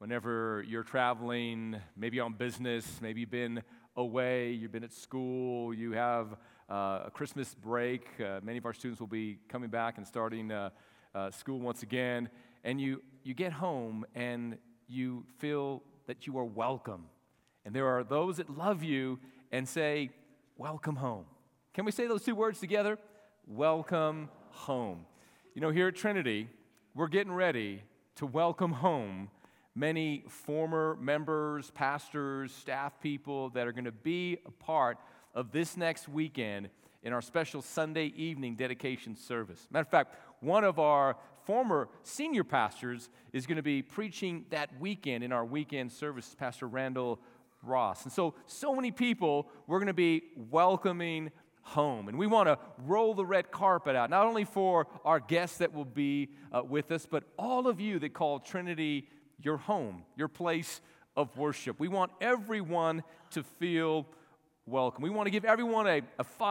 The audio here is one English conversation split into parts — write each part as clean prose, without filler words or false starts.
Whenever you're traveling, maybe on business, maybe you've been away, you've been at school, you have a Christmas break. Many of our students will be coming back and starting school once again. And you get home and you feel that you are welcome. And there are those that love you and say, welcome home. Can we say those two words together? Welcome home. You know, here at Trinity, we're getting ready to welcome home many former members, pastors, staff people that are going to be a part of this next weekend in our special Sunday evening dedication service. Matter of fact, one of our former senior pastors is going to be preaching that weekend in our weekend service, Pastor Randall Ross. And so many people we're going to be welcoming home. And we want to roll the red carpet out, not only for our guests that will be with us, but all of you that call Trinity your home, your place of worship. We want everyone to feel welcome. We want to give everyone a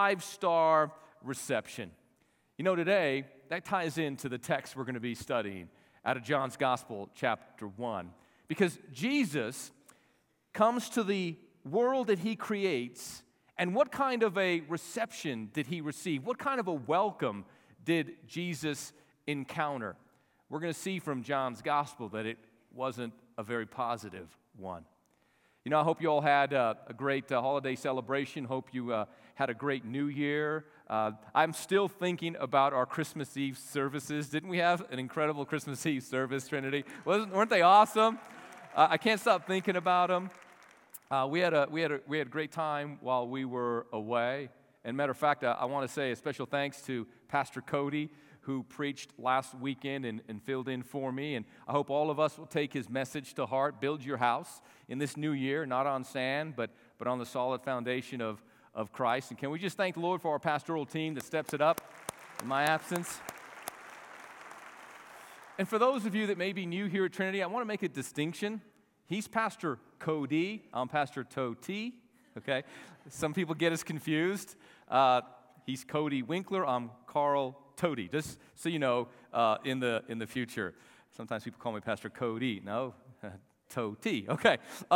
5-star reception. You know, today, that ties into the text we're going to be studying out of John's Gospel, chapter 1. Because Jesus comes to the world that he creates, and what kind of a reception did he receive? What kind of a welcome did Jesus encounter? We're going to see from John's Gospel that it wasn't a very positive one. You know, I hope you all had a great holiday celebration. Hope you had a great New Year. I'm still thinking about our Christmas Eve services. Didn't we have an incredible Christmas Eve service, Trinity? Weren't they awesome? I can't stop thinking about them. We had a great time while we were away. And matter of fact, I want to say a special thanks to Pastor Cody, who preached last weekend and filled in for me. And I hope all of us will take his message to heart. Build your house in this new year, not on sand, but on the solid foundation of Christ. And can we just thank the Lord for our pastoral team that steps it up in my absence? And for those of you that may be new here at Trinity, I want to make a distinction. He's Pastor Cody. I'm Pastor Toti. Okay? Some people get us confused. He's Cody Winkler. I'm Carl Toti, just so you know, in the future. Sometimes people call me Pastor Cody. No, Toti. Okay.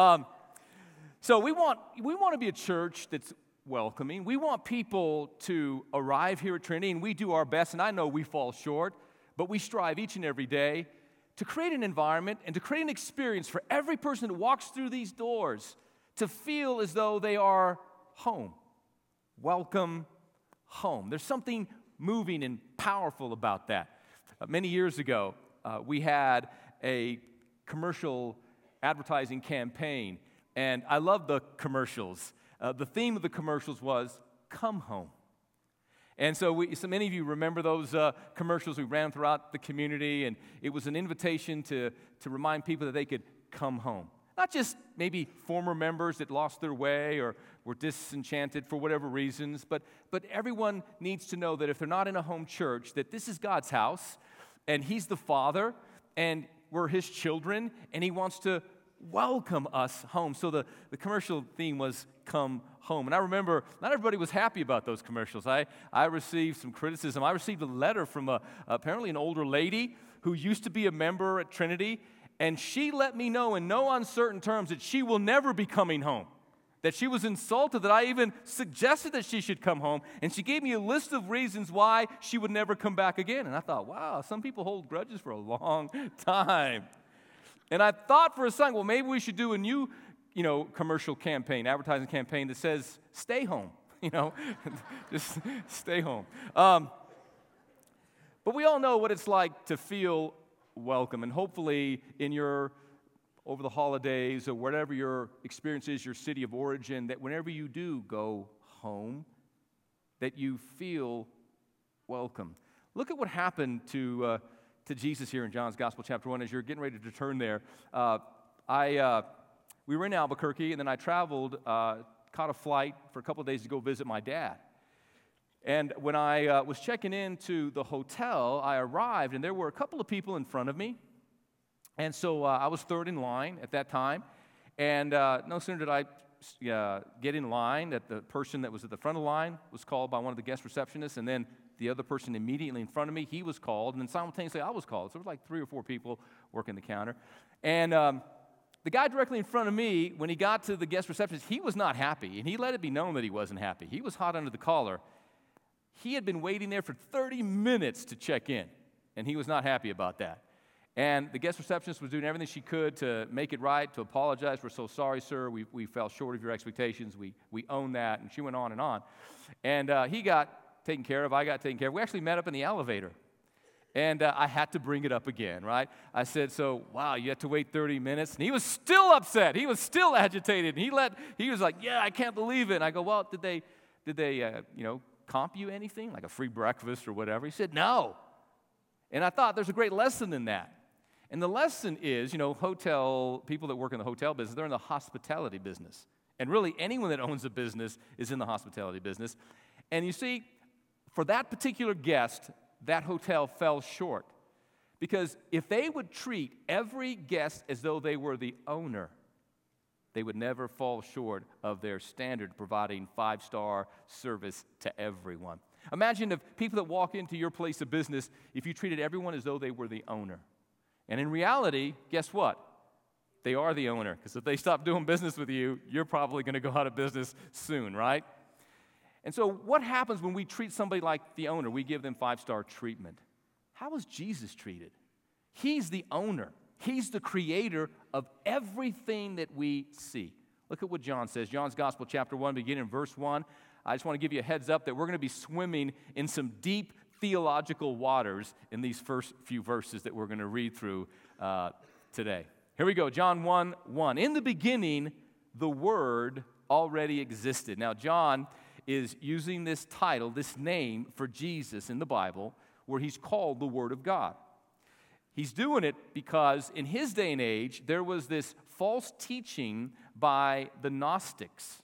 So we want to be a church that's welcoming. We want people to arrive here at Trinity, and we do our best, and I know we fall short, but we strive each and every day to create an environment and to create an experience for every person that walks through these doors to feel as though they are home. Welcome home. There's something moving and powerful about that. Many years ago, we had a commercial advertising campaign, and I love the commercials. The theme of the commercials was, come home. And so many of you remember those commercials we ran throughout the community, and it was an invitation to remind people that they could come home. Not just maybe former members that lost their way or were disenchanted for whatever reasons, but everyone needs to know that if they're not in a home church, that this is God's house, and He's the Father, and we're His children, and He wants to welcome us home. So the commercial theme was come home. And I remember not everybody was happy about those commercials. I received some criticism. I received a letter from apparently an older lady who used to be a member at Trinity, and she let me know in no uncertain terms that she will never be coming home, that she was insulted that I even suggested that she should come home, and she gave me a list of reasons why she would never come back again. And I thought, wow, some people hold grudges for a long time. And I thought for a second, well, maybe we should do a new, commercial campaign, advertising campaign that says, stay home, just stay home. But we all know what it's like to feel welcome, and hopefully over the holidays or whatever your experience is, your city of origin, that whenever you do go home, that you feel welcome. Look at what happened to Jesus here in John's Gospel, chapter 1. As you're getting ready to turn there, we were in Albuquerque, and then I traveled, caught a flight for a couple of days to go visit my dad. And when I was checking into the hotel, I arrived, and there were a couple of people in front of me. And so I was third in line at that time. And no sooner did I get in line that the person that was at the front of the line was called by one of the guest receptionists, and then the other person immediately in front of me, he was called, and then simultaneously I was called. So there was like 3 or 4 people working the counter. And The guy directly in front of me, when he got to the guest receptionist, he was not happy, and he let it be known that he wasn't happy. He was hot under the collar. He had been waiting there for 30 minutes to check in, and he was not happy about that. And the guest receptionist was doing everything she could to make it right, to apologize. We're so sorry, sir. We fell short of your expectations. We own that. And she went on and on. And he got taken care of. I got taken care of. We actually met up in the elevator. And I had to bring it up again, right? I said, so, wow, you had to wait 30 minutes? And he was still upset. He was still agitated. And he was like, yeah, I can't believe it. And I go, well, did they comp you anything, like a free breakfast or whatever? He said, no. And I thought there's a great lesson in that. And the lesson is, people that work in the hotel business, they're in the hospitality business. And really, anyone that owns a business is in the hospitality business. And you see, for that particular guest, that hotel fell short. Because if they would treat every guest as though they were the owner, they would never fall short of their standard, providing 5-star service to everyone. Imagine if people that walk into your place of business, if you treated everyone as though they were the owner. And in reality, guess what? They are the owner, because if they stop doing business with you, you're probably going to go out of business soon, right? And so what happens when we treat somebody like the owner? We give them 5-star treatment. How was Jesus treated? He's the owner. He's the creator of everything that we see. Look at what John says. John's Gospel, chapter 1, beginning in verse 1. I just want to give you a heads up that we're going to be swimming in some deep theological waters in these first few verses that we're going to read through today. Here we go, John 1:1. In the beginning, the Word already existed. Now, John is using this title, this name for Jesus in the Bible, where he's called the Word of God. He's doing it because in his day and age, there was this false teaching by the Gnostics.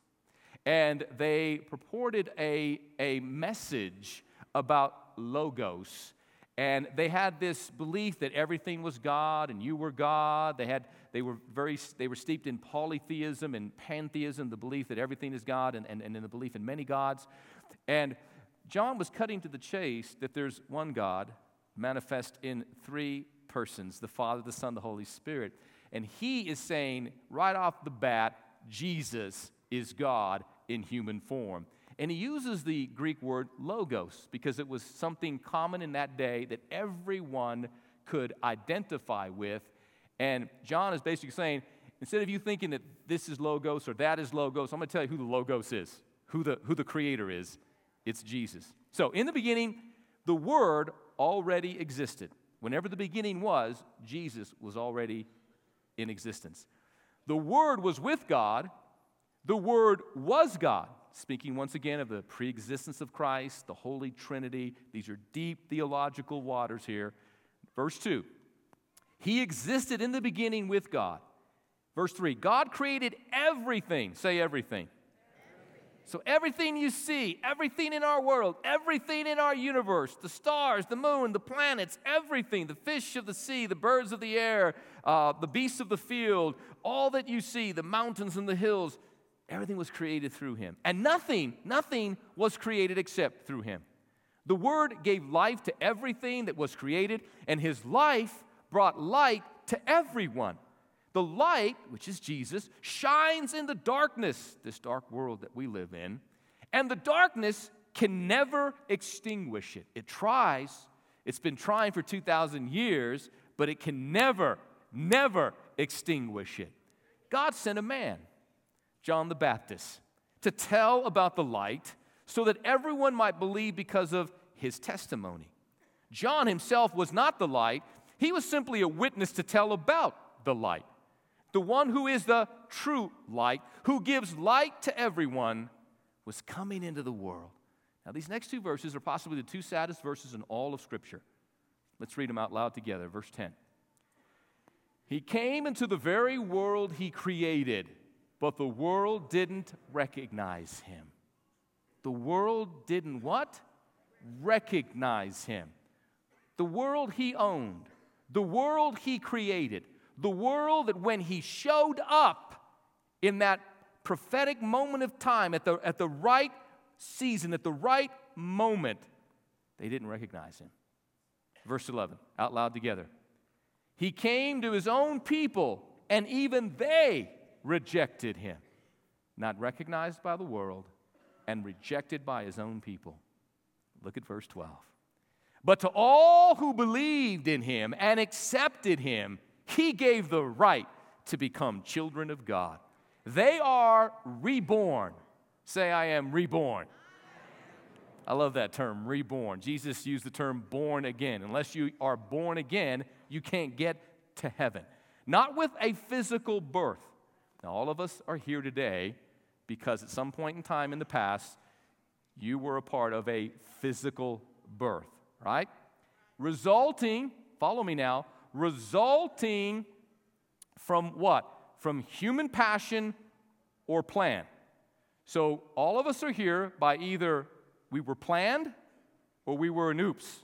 And they purported a message about Logos, and they had this belief that everything was God and you were God. They were steeped in polytheism and pantheism, the belief that everything is God, and in the belief in many gods. And John was cutting to the chase that there's one God manifest in 3 persons, the Father, the Son, the Holy Spirit. And he is saying right off the bat, Jesus is God in human form. And he uses the Greek word logos because it was something common in that day that everyone could identify with. And John is basically saying, instead of you thinking that this is logos or that is logos, I'm going to tell you who the logos is, who the creator is. It's Jesus. So in the beginning, the Word already existed. Whenever the beginning was, Jesus was already in existence. The Word was with God. The Word was God. Speaking once again of the preexistence of Christ, the Holy Trinity. These are deep theological waters here. Verse 2, He existed in the beginning with God. Verse 3, God created everything. Say everything. So everything you see, everything in our world, everything in our universe, the stars, the moon, the planets, everything, the fish of the sea, the birds of the air, the beasts of the field, all that you see, the mountains and the hills, everything was created through him. And nothing was created except through him. The Word gave life to everything that was created, and his life brought light to everyone. The light, which is Jesus, shines in the darkness, this dark world that we live in, and the darkness can never extinguish it. It tries. It's been trying for 2,000 years, but it can never extinguish it. God sent a man, John the Baptist, to tell about the light so that everyone might believe because of his testimony. John himself was not the light. He was simply a witness to tell about the light. The one who is the true light, who gives light to everyone, was coming into the world. Now, these next 2 verses are possibly the 2 saddest verses in all of Scripture. Let's read them out loud together. Verse 10. He came into the very world he created, but the world didn't recognize him. The world didn't what? Recognize him. The world he owned, the world he created, the world that when he showed up in that prophetic moment of time, at the right season, at the right moment, they didn't recognize him. Verse 11, out loud together. He came to his own people, and even they rejected him. Not recognized by the world and rejected by his own people. Look at verse 12. But to all who believed in him and accepted him, he gave the right to become children of God. They are reborn. Say, I am reborn. I love that term, reborn. Jesus used the term born again. Unless you are born again, you can't get to heaven. Not with a physical birth. Now, all of us are here today because at some point in time in the past, you were a part of a physical birth, right? Resulting, follow me now, resulting from what? From human passion or plan. So all of us are here by either we were planned or we were an oops.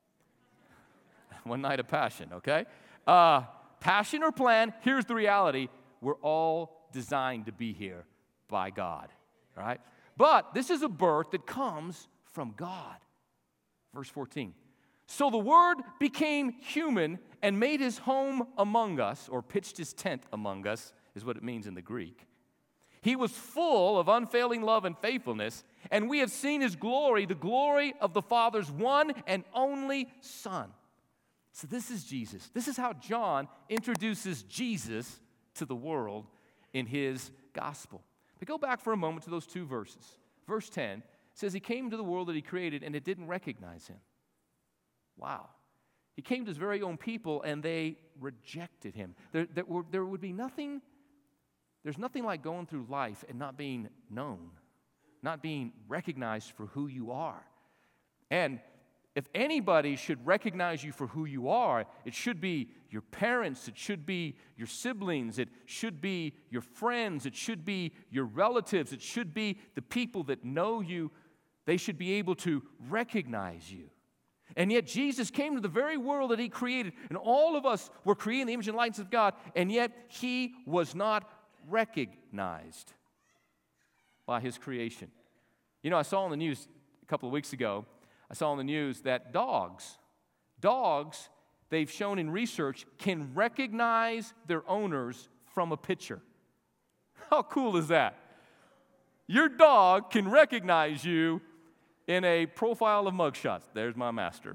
One night of passion, okay? Passion or plan, here's the reality. We're all designed to be here by God, right? But this is a birth that comes from God. Verse 14. So the Word became human and made his home among us, or pitched his tent among us, is what it means in the Greek. He was full of unfailing love and faithfulness, and we have seen his glory, the glory of the Father's one and only Son. So this is Jesus. This is how John introduces Jesus to the world in his gospel. But go back for a moment to those two verses. Verse 10 says he came to the world that he created, and it didn't recognize him. Wow. He came to his very own people, and they rejected him. There would be nothing, there's nothing like going through life and not being known, not being recognized for who you are. And if anybody should recognize you for who you are, it should be your parents, it should be your siblings, it should be your friends, it should be your relatives, it should be the people that know you. They should be able to recognize you. And yet Jesus came to the very world that he created, and all of us were created in the image and likeness of God, and yet he was not recognized by his creation. You know, I saw on the news a couple of weeks ago, I saw on the news that dogs, they've shown in research, can recognize their owners from a picture. How cool is that? Your dog can recognize you in a profile of mugshots. There's my master.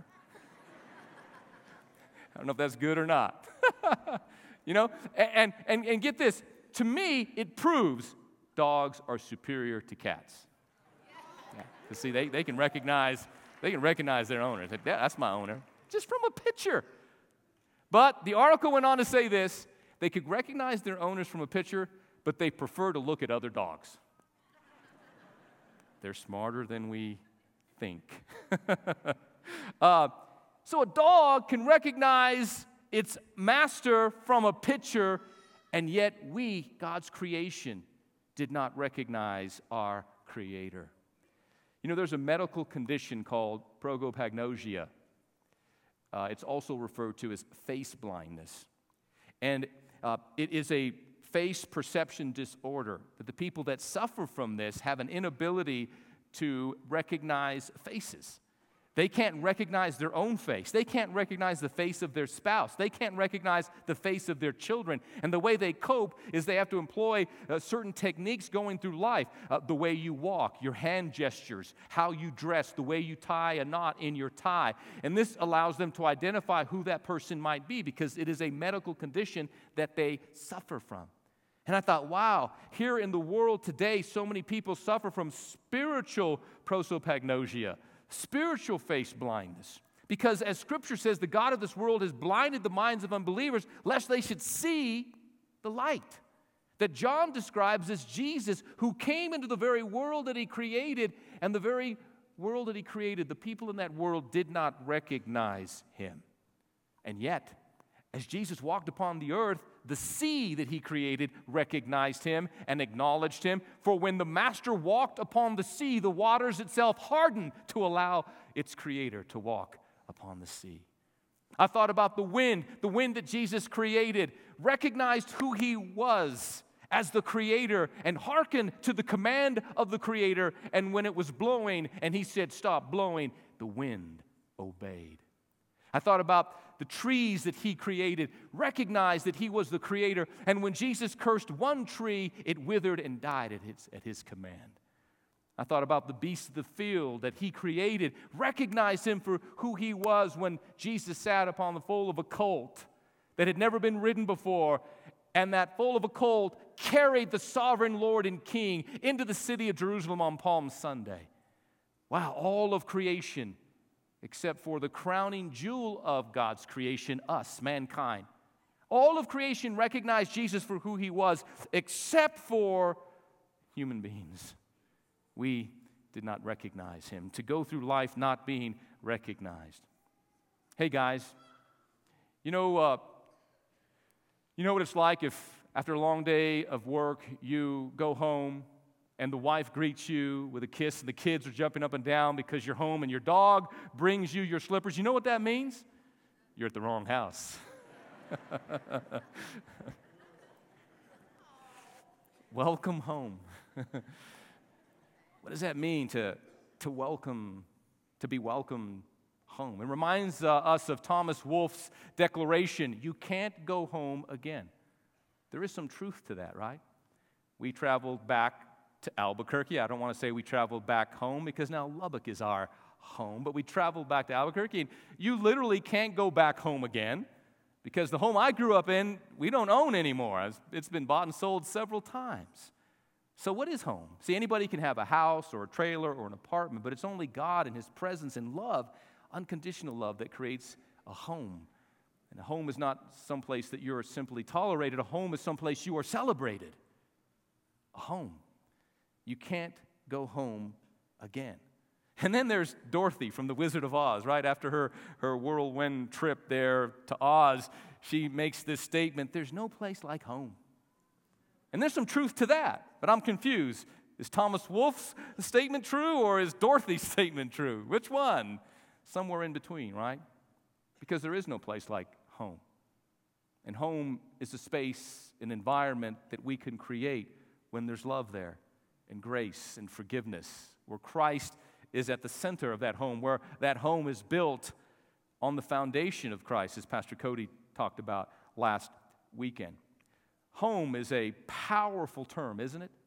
I don't know if that's good or not. You know, and get this, to me, it proves dogs are superior to cats. Yeah. See, they can recognize their owner. Like, that's my owner, just from a picture. But the article went on to say this: they could recognize their owners from a picture, but they prefer to look at other dogs. They're smarter than we think. So a dog can recognize its master from a picture, and yet we, God's creation, did not recognize our Creator. You know, there's a medical condition called prosopagnosia. It's also referred to as face blindness. And it is a face perception disorder. But the people that suffer from this have an inability to recognize faces. They can't recognize their own face. They can't recognize the face of their spouse. They can't recognize the face of their children. And the way they cope is they have to employ certain techniques going through life. The way you walk, your hand gestures, how you dress, the way you tie a knot in your tie. And this allows them to identify who that person might be because it is a medical condition that they suffer from. And I thought, wow, here in the world today, so many people suffer from spiritual prosopagnosia, spiritual face blindness. Because as Scripture says, the God of this world has blinded the minds of unbelievers lest they should see the light that John describes as Jesus, who came into the very world that he created, and the very world that he created, the people in that world did not recognize him. And yet, as Jesus walked upon the earth, the sea that he created recognized him and acknowledged him. For when the master walked upon the sea, the waters itself hardened to allow its creator to walk upon the sea. I thought about the wind that Jesus created, recognized who he was as the creator and hearkened to the command of the creator. And when it was blowing and he said, "Stop blowing," the wind obeyed. I thought about the trees that he created, recognized that he was the creator. And when Jesus cursed one tree, it withered and died at his command. I thought about the beasts of the field that he created, recognized him for who he was when Jesus sat upon the foal of a colt that had never been ridden before. And that foal of a colt carried the sovereign Lord and King into the city of Jerusalem on Palm Sunday. Wow, all of creation, except for the crowning jewel of God's creation, us, mankind. All of creation recognized Jesus for who he was, except for human beings. We did not recognize him, to go through life not being recognized. Hey guys, you know what it's like if after a long day of work you go home and the wife greets you with a kiss and the kids are jumping up and down because you're home and your dog brings you your slippers. You know what that means? You're at the wrong house. Welcome home. What does that mean to be welcomed home? It reminds us of Thomas Wolfe's declaration, you can't go home again. There is some truth to that, right? We traveled back to Albuquerque. I don't want to say we traveled back home because now Lubbock is our home, but we traveled back to Albuquerque, and you literally can't go back home again because the home I grew up in, we don't own anymore. It's been bought and sold several times. So what is home? See, anybody can have a house or a trailer or an apartment, but it's only God and his presence and love, unconditional love, that creates a home. And a home is not someplace that you're simply tolerated. A home is someplace you are celebrated. A home. You can't go home again. And then there's Dorothy from The Wizard of Oz, right? After her whirlwind trip there to Oz, she makes this statement, there's no place like home. And there's some truth to that, but I'm confused. Is Thomas Wolfe's statement true or is Dorothy's statement true? Which one? Somewhere in between, right? Because there is no place like home. And home is a space, an environment that we can create when there's love there and grace and forgiveness, where Christ is at the center of that home, where that home is built on the foundation of Christ, as Pastor Cody talked about last weekend. Home is a powerful term, isn't it?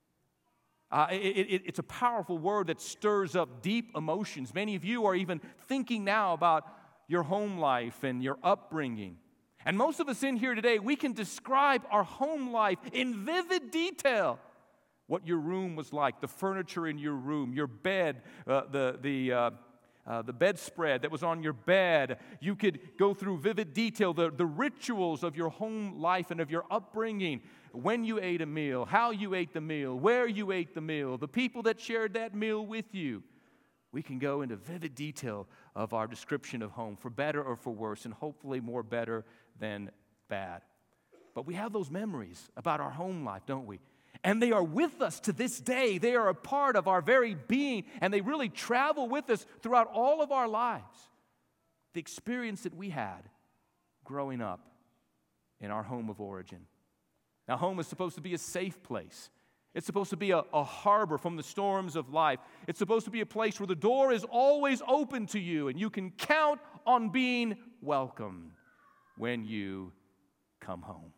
It's a powerful word that stirs up deep emotions. Many of you are even thinking now about your home life and your upbringing. And most of us in here today, we can describe our home life in vivid detail. What your room was like, the furniture in your room, your bed, the bedspread that was on your bed. You could go through vivid detail, the rituals of your home life and of your upbringing, when you ate a meal, how you ate the meal, where you ate the meal, the people that shared that meal with you. We can go into vivid detail of our description of home, for better or for worse, and hopefully more better than bad. But we have those memories about our home life, don't we? And they are with us to this day. They are a part of our very being, and they really travel with us throughout all of our lives. The experience that we had growing up in our home of origin. Now, home is supposed to be a safe place. It's supposed to be a harbor from the storms of life. It's supposed to be a place where the door is always open to you, and you can count on being welcomed when you come home.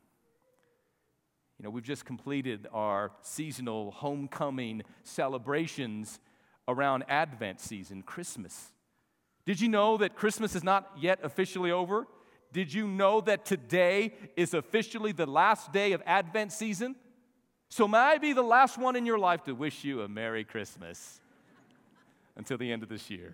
You know, we've just completed our seasonal homecoming celebrations around Advent season, Christmas. Did you know that Christmas is not yet officially over? Did you know that today is officially the last day of Advent season? So may I be the last one in your life to wish you a Merry Christmas until the end of this year.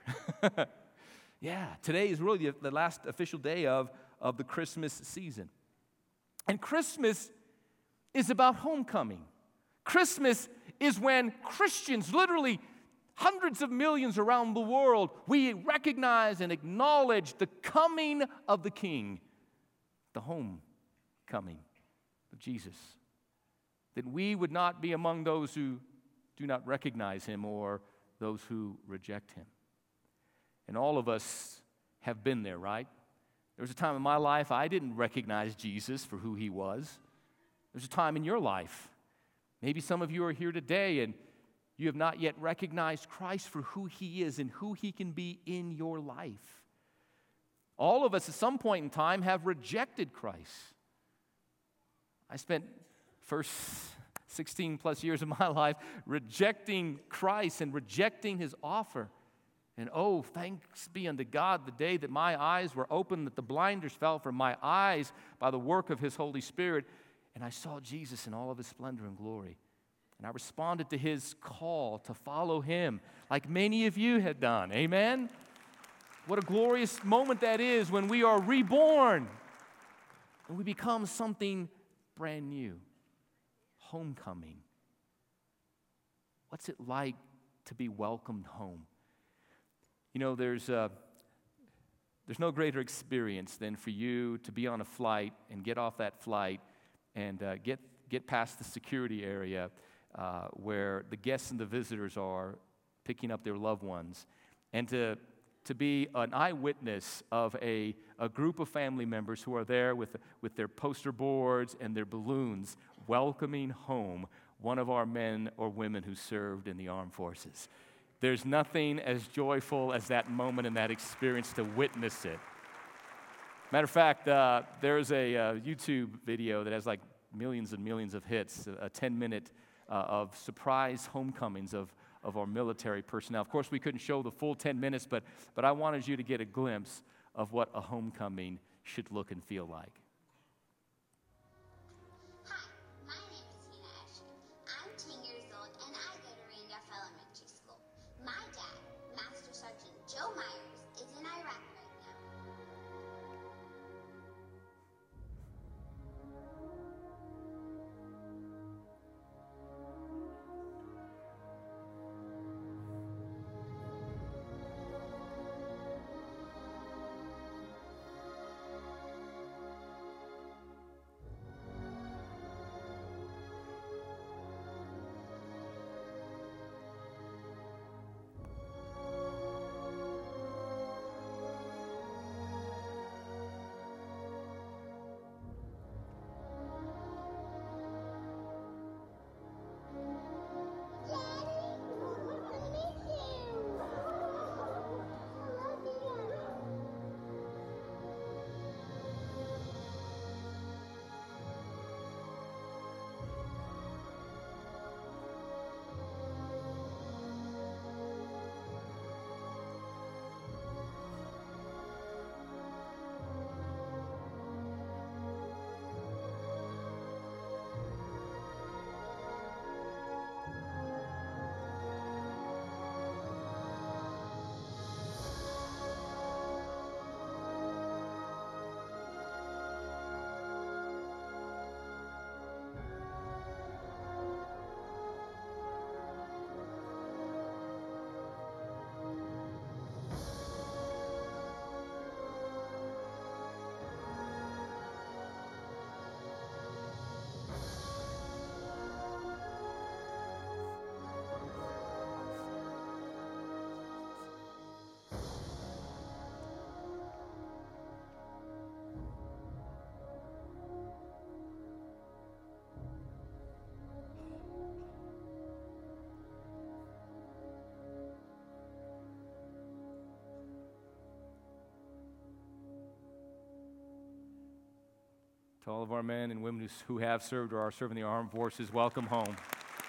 Yeah, today is really the last official day of the Christmas season. And Christmas is about homecoming. Christmas is when Christians, literally hundreds of millions around the world, we recognize and acknowledge the coming of the King, the homecoming of Jesus. That we would not be among those who do not recognize him or those who reject him. And all of us have been there, right? There was a time in my life I didn't recognize Jesus for who he was. There's a time in your life, maybe some of you are here today and you have not yet recognized Christ for who he is and who he can be in your life. All of us at some point in time have rejected Christ. I spent first 16 plus years of my life rejecting Christ and rejecting his offer. And oh, thanks be unto God the day that my eyes were opened, that the blinders fell from my eyes by the work of his Holy Spirit, and I saw Jesus in all of his splendor and glory. And I responded to his call to follow him, like many of you had done. Amen? What a glorious moment that is when we are reborn and we become something brand new. Homecoming. What's it like to be welcomed home? You know, there's no greater experience than for you to be on a flight and get off that flight and get past the security area where the guests and the visitors are picking up their loved ones, and to be an eyewitness of a group of family members who are there with their poster boards and their balloons welcoming home one of our men or women who served in the armed forces. There's nothing as joyful as that moment and that experience to witness it. Matter of fact, there's a YouTube video that has like millions and millions of hits, a 10-minute of surprise homecomings of our military personnel. Of course, we couldn't show the full 10 minutes, but I wanted you to get a glimpse of what a homecoming should look and feel like. Hi, my name is Tina Escher. I'm 10 years old and I go to Randolph Elementary School. My dad, Master Sergeant Joe Myers, is in Iraq right now. To all of our men and women who have served or are serving the armed forces, welcome home.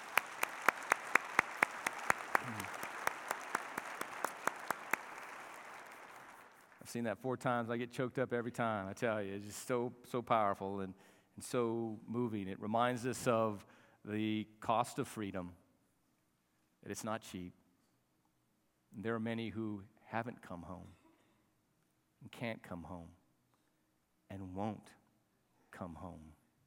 I've seen that 4 times. I get choked up every time, I tell you. It's just so powerful and so moving. It reminds us of the cost of freedom, that it's not cheap. And there are many who haven't come home and can't come home and won't come home.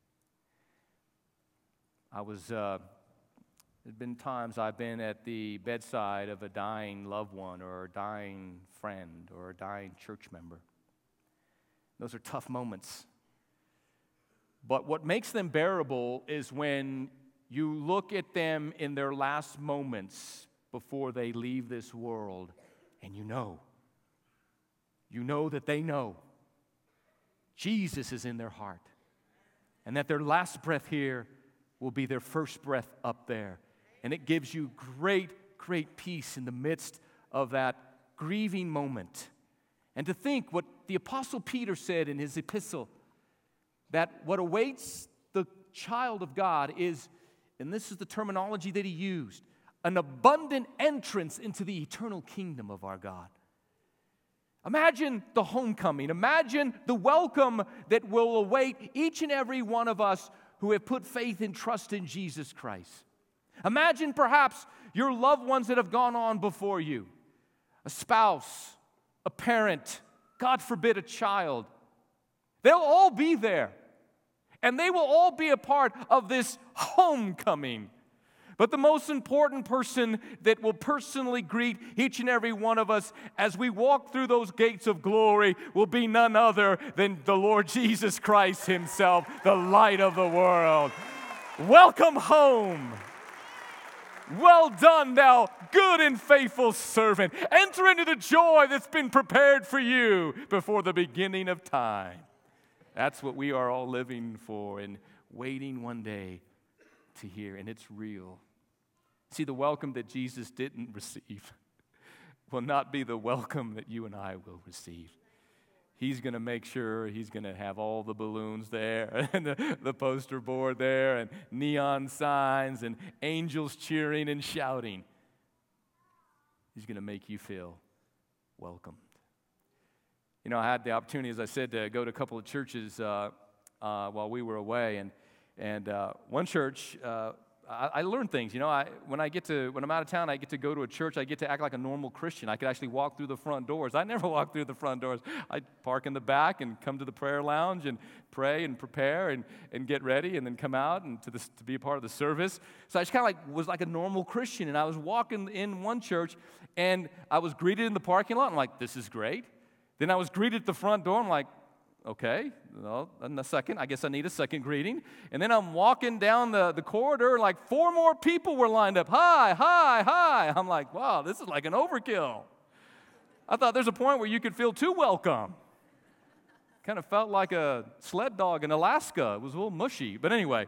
There's been times I've been at the bedside of a dying loved one or a dying friend or a dying church member. Those are tough moments. But what makes them bearable is when you look at them in their last moments before they leave this world, and you know that they know Jesus is in their heart, and that their last breath here will be their first breath up there. And it gives you great, great peace in the midst of that grieving moment. And to think what the Apostle Peter said in his epistle that what awaits the child of God is, and this is the terminology that he used, an abundant entrance into the eternal kingdom of our God. Imagine the homecoming. Imagine the welcome that will await each and every one of us who have put faith and trust in Jesus Christ. Imagine perhaps your loved ones that have gone on before you, a spouse, a parent, God forbid a child. They'll all be there, and they will all be a part of this homecoming. But the most important person that will personally greet each and every one of us as we walk through those gates of glory will be none other than the Lord Jesus Christ himself, the light of the world. Welcome home. Well done, thou good and faithful servant. Enter into the joy that's been prepared for you before the beginning of time. That's what we are all living for and waiting one day to hear, and it's real. See, the welcome that Jesus didn't receive will not be the welcome that you and I will receive. He's going to make sure he's going to have all the balloons there and the poster board there and neon signs and angels cheering and shouting. He's going to make you feel welcomed. You know, I had the opportunity, as I said, to go to a couple of churches while we were away, and one church. I learned things, you know. When I'm out of town, I get to go to a church. I get to act like a normal Christian. I could actually walk through the front doors. I never walk through the front doors. I park in the back and come to the prayer lounge and pray and prepare and get ready and then come out and to be a part of the service. So I just kind of was like a normal Christian. And I was walking in one church and I was greeted in the parking lot. I'm like, this is great. Then I was greeted at the front door. I'm like, okay, well, in a second, I guess I need a second greeting. And then I'm walking down the corridor, like 4 more people were lined up. Hi, hi, hi. I'm like, wow, this is like an overkill. I thought there's a point where you could feel too welcome. Kind of felt like a sled dog in Alaska. It was a little mushy, but anyway.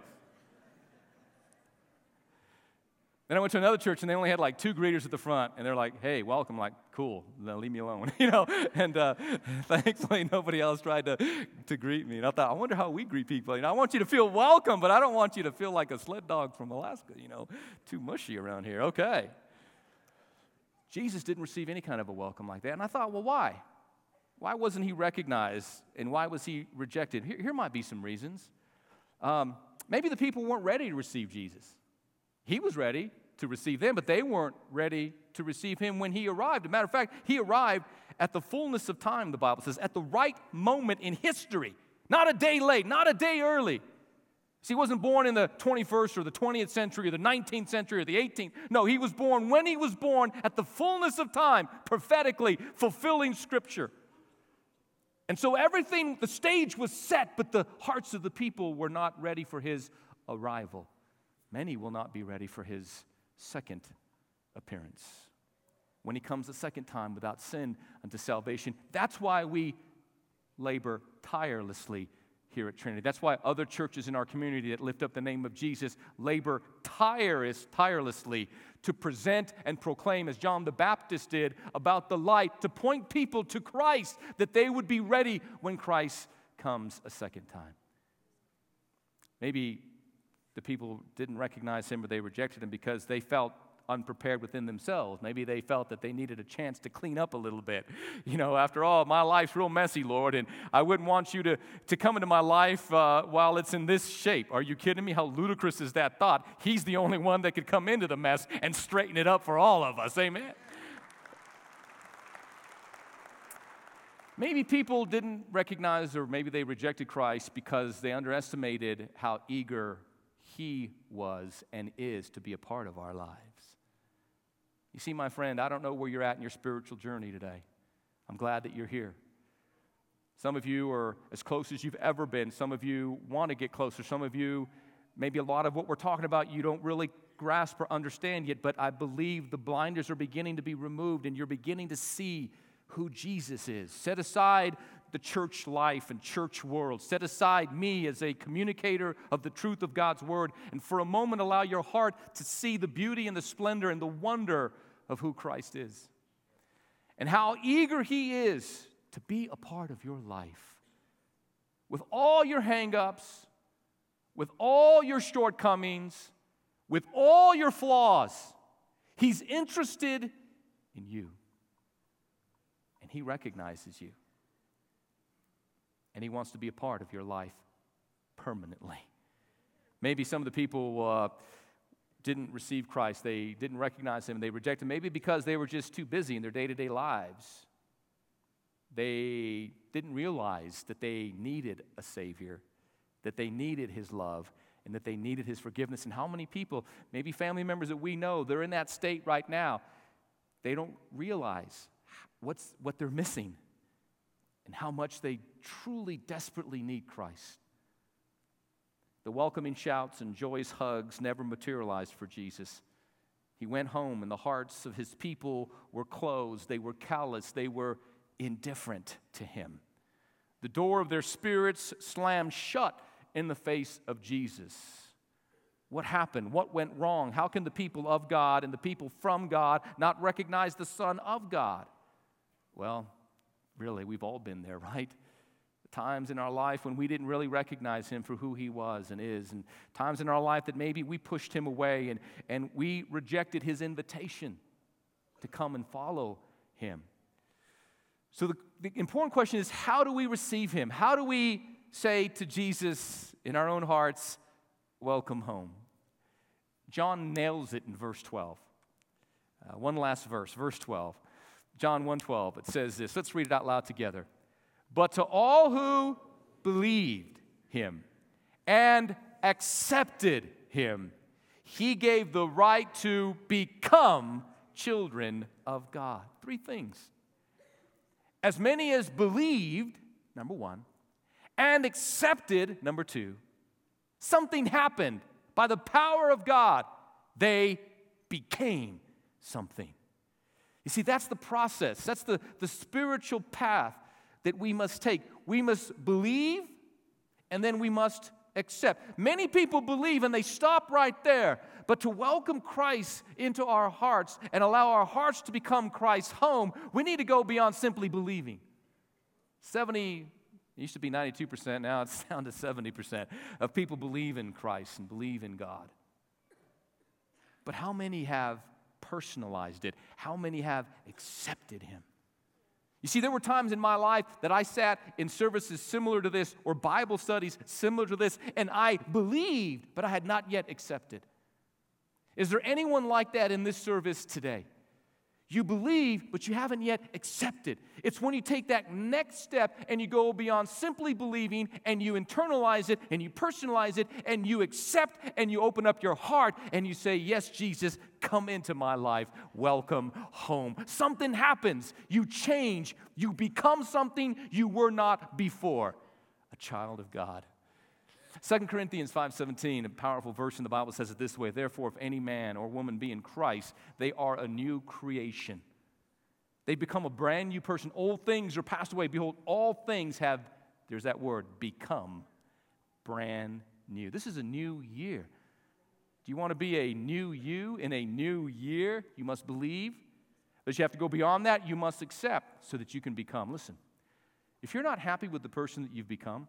Then I went to another church, and they only had like 2 greeters at the front, and they're like, hey, welcome. I'm like, cool, now leave me alone, you know. And thankfully, nobody else tried to greet me. And I thought, I wonder how we greet people. You know, I want you to feel welcome, but I don't want you to feel like a sled dog from Alaska, you know, too mushy around here. Okay. Jesus didn't receive any kind of a welcome like that. And I thought, well, why? Why wasn't he recognized, and why was he rejected? Here might be some reasons. Maybe the people weren't ready to receive Jesus. He was ready to receive them, but they weren't ready to receive him when he arrived. As a matter of fact, he arrived at the fullness of time, the Bible says, at the right moment in history. Not a day late, not a day early. See, he wasn't born in the 21st or the 20th century or the 19th century or the 18th. No, he was born when he was born at the fullness of time, prophetically fulfilling Scripture. And so everything, the stage was set, but the hearts of the people were not ready for his arrival. Many will not be ready for his second appearance. When he comes a second time without sin unto salvation. That's why we labor tirelessly here at Trinity. That's why other churches in our community that lift up the name of Jesus labor tirelessly to present and proclaim, as John the Baptist did, about the light, to point people to Christ, that they would be ready when Christ comes a second time. Maybe the people didn't recognize him or they rejected him because they felt unprepared within themselves. Maybe they felt that they needed a chance to clean up a little bit. You know, after all, my life's real messy, Lord, and I wouldn't want you to come into my life while it's in this shape. Are you kidding me? How ludicrous is that thought? He's the only one that could come into the mess and straighten it up for all of us. Amen? Maybe people didn't recognize, or maybe they rejected Christ because they underestimated how eager he was and is to be a part of our lives. You see, my friend, I don't know where you're at in your spiritual journey today. I'm glad that you're here. Some of you are as close as you've ever been. Some of you want to get closer. Some of you, maybe a lot of what we're talking about, you don't really grasp or understand yet, but I believe the blinders are beginning to be removed and you're beginning to see who Jesus is. Set aside the church life and church world. Set aside me as a communicator of the truth of God's word, and for a moment allow your heart to see the beauty and the splendor and the wonder of who Christ is. And how eager he is to be a part of your life. With all your hang-ups, with all your shortcomings, with all your flaws, He's interested in you. And He recognizes you. And He wants to be a part of your life permanently. Maybe some of the people didn't receive Christ. They didn't recognize Him. They rejected Him. Maybe because they were just too busy in their day-to-day lives. They didn't realize that they needed a Savior, that they needed His love, and that they needed His forgiveness. And how many people, maybe family members that we know, they're in that state right now. They don't realize what they're missing and how much they truly, desperately need Christ. The welcoming shouts and joyous hugs never materialized for Jesus. He went home, and the hearts of His people were closed. They were callous. They were indifferent to Him. The door of their spirits slammed shut in the face of Jesus. What happened? What went wrong? How can the people of God and the people from God not recognize the Son of God? Well, really, we've all been there, right? Times in our life when we didn't really recognize Him for who He was and is, and times in our life that maybe we pushed Him away and we rejected His invitation to come and follow Him. So the important question is, how do we receive Him? How do we say to Jesus in our own hearts, welcome home? John nails it in verse 12. One last verse, verse 12. John 1:12, it says this. Let's read it out loud together. But to all who believed Him and accepted Him, He gave the right to become children of God. Three things. As many as believed, number one, and accepted, number two, something happened. By the power of God, they became something. You see, that's the process. That's the spiritual path that we must take. We must believe, and then we must accept. Many people believe, and they stop right there. But to welcome Christ into our hearts and allow our hearts to become Christ's home, we need to go beyond simply believing. It used to be 92%, now it's down to 70% of people believe in Christ and believe in God. But how many have personalized it? How many have accepted Him? You see, there were times in my life that I sat in services similar to this or Bible studies similar to this, and I believed, but I had not yet accepted. Is there anyone like that in this service today? You believe, but you haven't yet accepted. It's when you take that next step and you go beyond simply believing and you internalize it and you personalize it and you accept and you open up your heart and you say, yes, Jesus, come into my life. Welcome home. Something happens. You change. You become something you were not before. A child of God. 2 Corinthians 5:17, a powerful verse in the Bible, says it this way: therefore, if any man or woman be in Christ, they are a new creation. They become a brand new person. Old things are passed away. Behold, all things have, there's that word, become brand new. This is a new year. Do you want to be a new you in a new year? You must believe. But you have to go beyond that. You must accept so that you can become. Listen, if you're not happy with the person that you've become,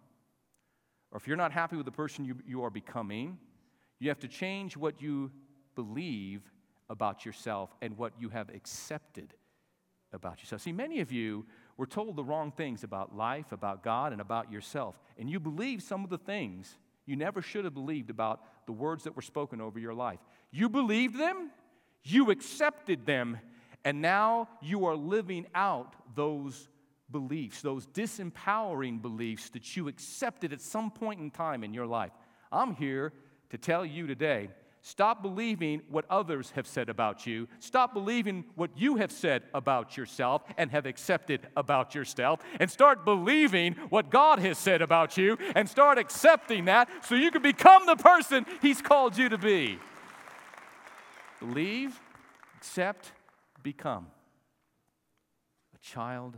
or if you're not happy with the person you are becoming, you have to change what you believe about yourself and what you have accepted about yourself. See, many of you were told the wrong things about life, about God, and about yourself. And you believe some of the things you never should have believed about the words that were spoken over your life. You believed them, you accepted them, and now you are living out those beliefs, those disempowering beliefs that you accepted at some point in time in your life. I'm here to tell you today, stop believing what others have said about you. Stop believing what you have said about yourself and have accepted about yourself, and start believing what God has said about you and start accepting that so you can become the person He's called you to be. Believe, accept, become a child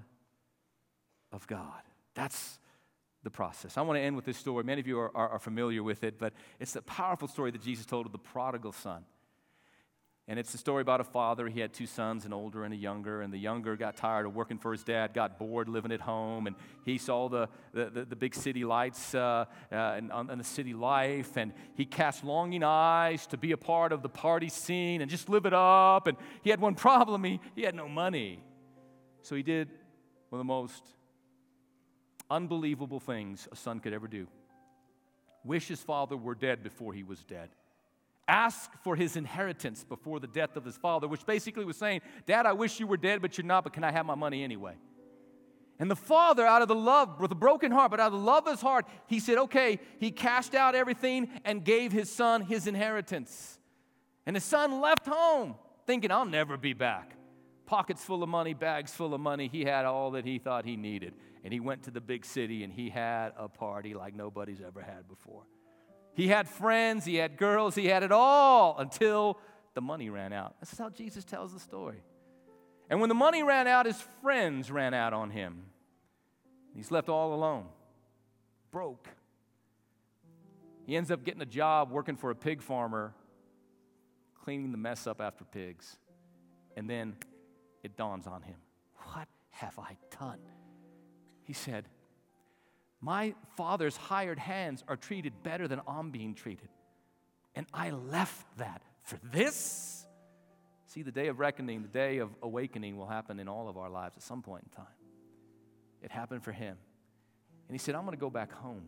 of God. That's the process. I want to end with this story. Many of you are familiar with it, but it's a powerful story that Jesus told of the prodigal son. And it's a story about a father. He had two sons, an older and a younger. And the younger got tired of working for his dad, got bored living at home. And he saw the big city lights and the city life. And he cast longing eyes to be a part of the party scene and just live it up. And he had one problem. He had no money. So he did one of the most unbelievable things a son could ever do. Wish his father were dead before he was dead. Ask for his inheritance before the death of his father, which basically was saying, Dad, I wish you were dead, but you're not, but can I have my money anyway? And the father, out of the love, with a broken heart, but out of the love of his heart, he said, okay, he cashed out everything and gave his son his inheritance. And the son left home thinking, I'll never be back. Pockets full of money, bags full of money. He had all that he thought he needed. And he went to the big city and he had a party like nobody's ever had before. He had friends, he had girls, he had it all until the money ran out. This is how Jesus tells the story. And when the money ran out, his friends ran out on him. He's left all alone, broke. He ends up getting a job working for a pig farmer, cleaning the mess up after pigs. And then it dawns on him, what have I done? He said, my father's hired hands are treated better than I'm being treated. And I left that for this? See, the day of reckoning, the day of awakening will happen in all of our lives at some point in time. It happened for him. And he said, I'm going to go back home.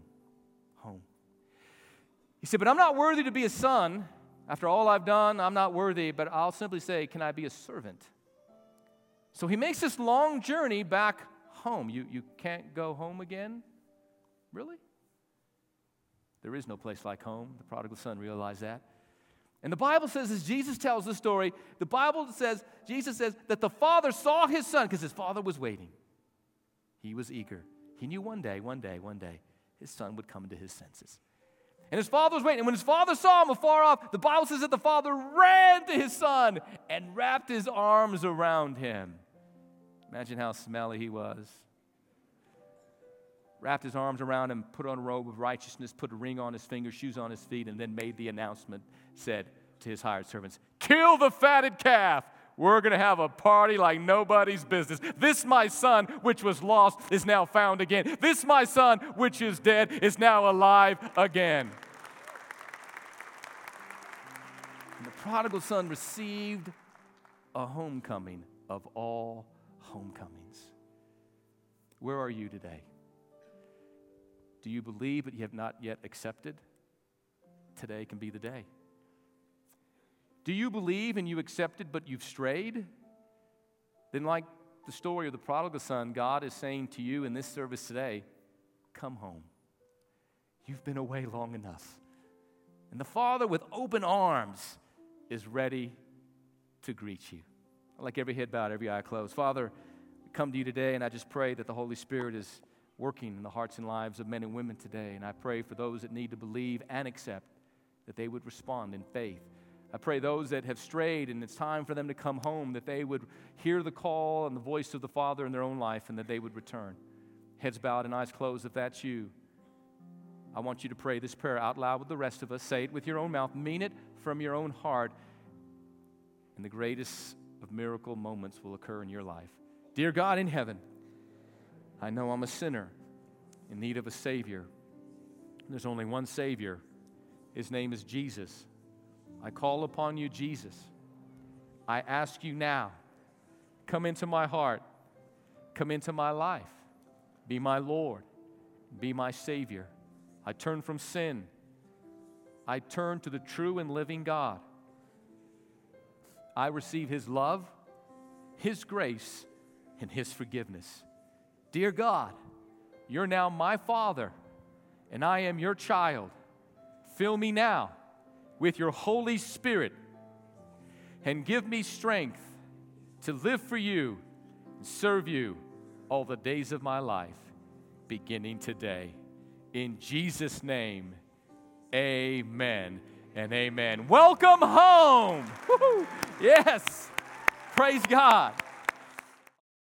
He said, but I'm not worthy to be a son. After all I've done, I'm not worthy, but I'll simply say, can I be a servant? So he makes this long journey back home. You can't go home again? Really? There is no place like home. The prodigal son realized that. And the Bible says, as Jesus tells the story, Jesus says that the father saw his son because his father was waiting. He was eager. He knew one day, his son would come to his senses. And his father was waiting. And when his father saw him afar off, the Bible says that the father ran to his son and wrapped his arms around him. Imagine how smelly he was. Wrapped his arms around him, put on a robe of righteousness, put a ring on his finger, shoes on his feet, and then made the announcement, said to his hired servants, kill the fatted calf. We're going to have a party like nobody's business. This my son, which was lost, is now found again. This my son, which is dead, is now alive again. And the prodigal son received a homecoming of all homecomings. Where are you today? Do you believe but you have not yet accepted? Today can be the day. Do you believe and you accepted but you've strayed? Then like the story of the prodigal son, God is saying to you in this service today, come home. You've been away long enough. And the Father with open arms is ready to greet you. I'd like every head bowed, every eye closed. Father, I come to you today and I just pray that the Holy Spirit is working in the hearts and lives of men and women today. And I pray for those that need to believe and accept that they would respond in faith. I pray those that have strayed and it's time for them to come home, that they would hear the call and the voice of the Father in their own life and that they would return. Heads bowed and eyes closed. If that's you, I want you to pray this prayer out loud with the rest of us. Say it with your own mouth. Mean it from your own heart. And the greatest of miracle moments will occur in your life. Dear God in heaven, I know I'm a sinner in need of a Savior. There's only one Savior. His name is Jesus. I call upon you, Jesus. I ask you now, come into my heart, come into my life, be my Lord, be my Savior. I turn from sin. I turn to the true and living God. I receive His love, His grace, and His forgiveness. Dear God, you're now my Father, and I am your child. Fill me now with your Holy Spirit and give me strength to live for you and serve you all the days of my life, beginning today. In Jesus' name, amen and amen. Welcome home. Woo-hoo. Yes. Praise God.